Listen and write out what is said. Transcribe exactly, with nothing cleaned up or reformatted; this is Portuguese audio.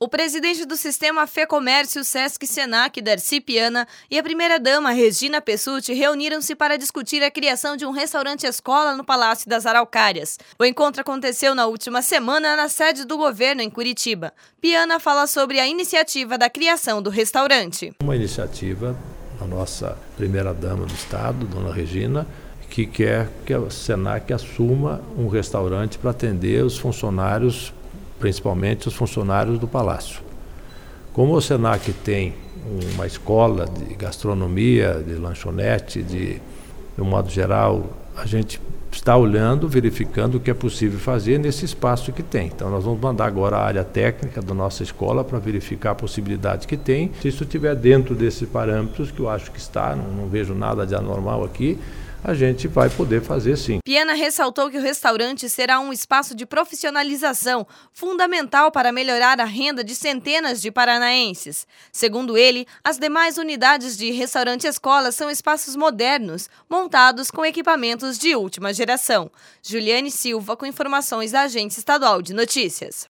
O presidente do Sistema Fê Comércio Sesc Senac, Darcy Piana, e a primeira-dama, Regina Pessutti, reuniram-se para discutir a criação de um restaurante-escola no Palácio das Araucárias. O encontro aconteceu na última semana na sede do governo, em Curitiba. Piana fala sobre a iniciativa da criação do restaurante. Uma iniciativa da nossa primeira-dama do Estado, dona Regina, que quer que a Senac assuma um restaurante para atender os funcionários, principalmente os funcionários do Palácio. Como o Senac tem uma escola de gastronomia, de lanchonete, de, de um modo geral, a gente está olhando, verificando o que é possível fazer nesse espaço que tem. Então nós vamos mandar agora a área técnica da nossa escola para verificar a possibilidade que tem. Se isso estiver dentro desses parâmetros, que eu acho que está, não, não vejo nada de anormal aqui, a gente vai poder fazer sim. Piana ressaltou que o restaurante será um espaço de profissionalização fundamental para melhorar a renda de centenas de paranaenses. Segundo ele, as demais unidades de restaurante-escola são espaços modernos, montados com equipamentos de última geração. Juliane Silva, com informações da Agência Estadual de Notícias.